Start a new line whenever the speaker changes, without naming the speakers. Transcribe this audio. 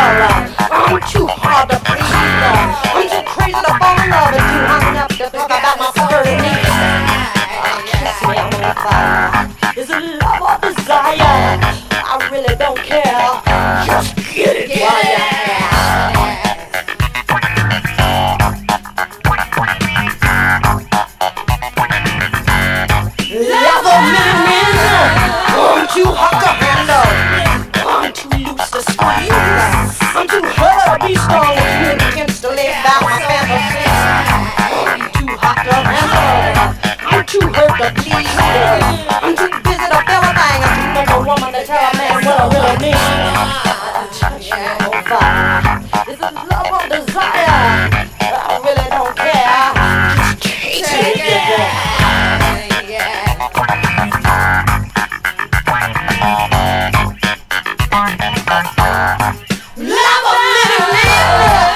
I'm too hard to please. I'm too crazy to fall in love and too hung up to talk about my flirty needs. Kiss me, I'm on fire. Is it love or desire? I really don't care. Just get it while you can. Love a minute, I'm too hot to handle. I'm too loose to squeeze. I'm too hurt to be strong with you against the lay down my fantasies. I'm too hot to handle. I'm too hurt to please. I'm too busy to feel a thing. I'm too much a woman to tell a man what I really need. Touch me on fire. Is it love or desire? I really don't care. Just take it. Love a minute,